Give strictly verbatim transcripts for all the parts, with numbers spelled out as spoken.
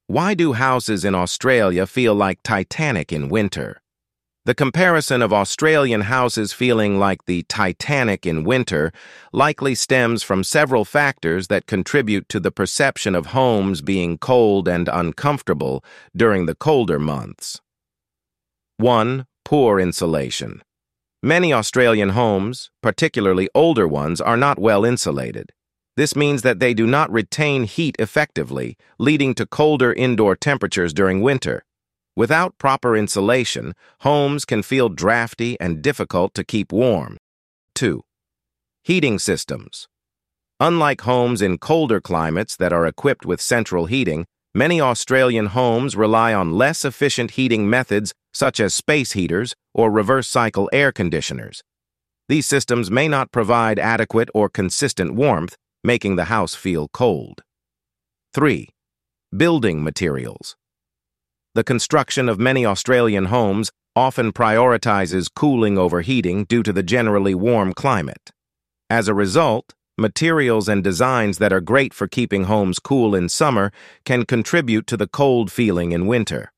Why do houses in Australia feel like Titanic in winter? The comparison of Australian houses feeling like the Titanic in winter likely stems from several factors that contribute to the perception of homes being cold and uncomfortable during the colder months. one. Poor insulation. Many Australian homes, particularly older ones, are not well insulated. This means that they do not retain heat effectively, leading to colder indoor temperatures during winter. Without proper insulation, homes can feel drafty and difficult to keep warm. two. Heating systems. Unlike homes in colder climates that are equipped with central heating, many Australian homes rely on less efficient heating methods such as space heaters or reverse-cycle air conditioners. These systems may not provide adequate or consistent warmth, making the house feel cold. three. Building materials. The construction of many Australian homes often prioritizes cooling over heating due to the generally warm climate. As a result, materials and designs that are great for keeping homes cool in summer can contribute to the cold feeling in winter.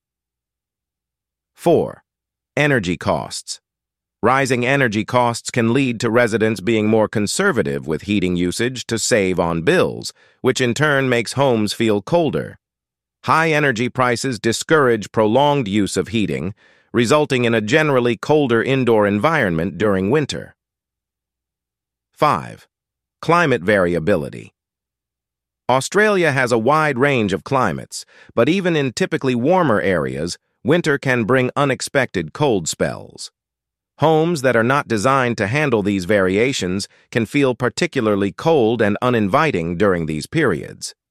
four. Energy costs. Rising energy costs can lead to residents being more conservative with heating usage to save on bills, which in turn makes homes feel colder. High energy prices discourage prolonged use of heating, resulting in a generally colder indoor environment during winter. five. Climate variability. Australia has a wide range of climates, but even in typically warmer areas, winter can bring unexpected cold spells. Homes that are not designed to handle these variations can feel particularly cold and uninviting during these periods.